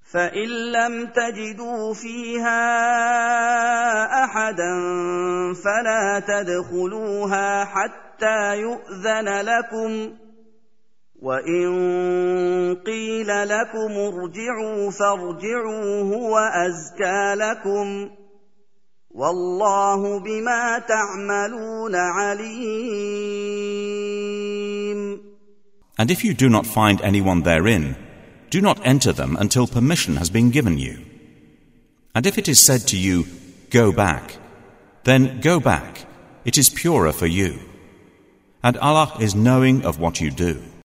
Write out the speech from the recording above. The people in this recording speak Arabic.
فإن لم تجدوا فيها أحدا فلا تدخلوها حتى يؤذن لكم وإن قيل لكم ارجعوا فارجعوا هو أزكى لكم والله بما تعملون عليم. And if you do not find anyone therein, do not enter them until permission has been given you. And if it is said to you, go back, then go back, it is purer for you. And Allah is knowing of what you do.